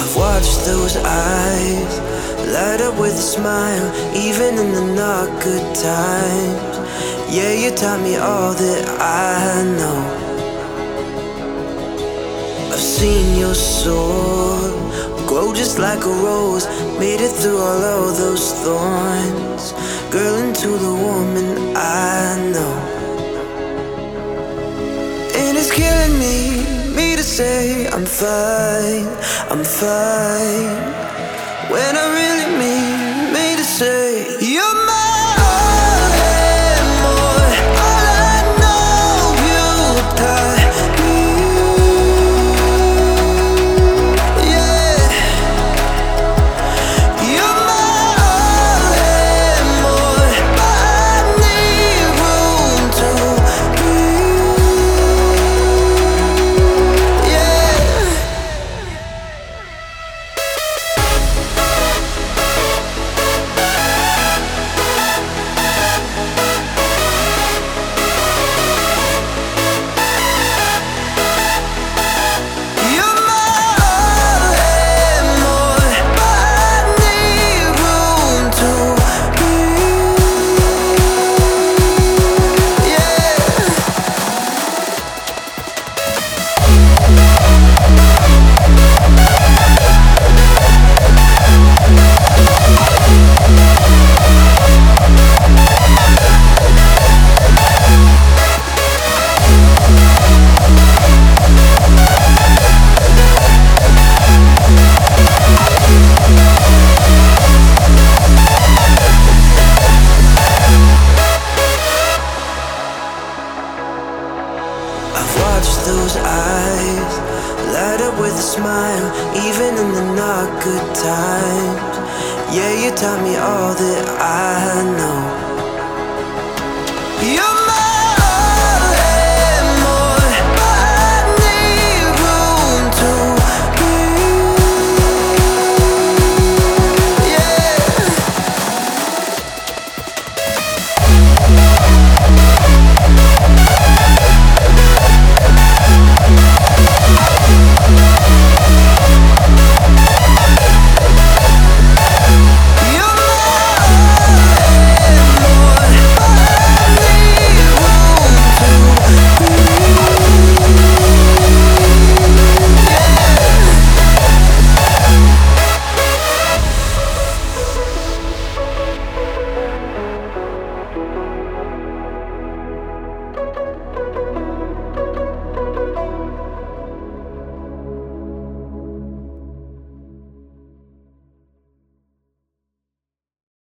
I've watched those eyes light up with a smile, even in the not good times. Yeah, you taught me all that I know. I've seen your soul grow just like a rose, made it through all of those thorns, girl, into the woman I know. And it's killing me to say I'm fine, I'm fine, when I really mean me to say you're mine. Those eyes light up with a smile, even in the not good times. Yeah, you taught me all that I know.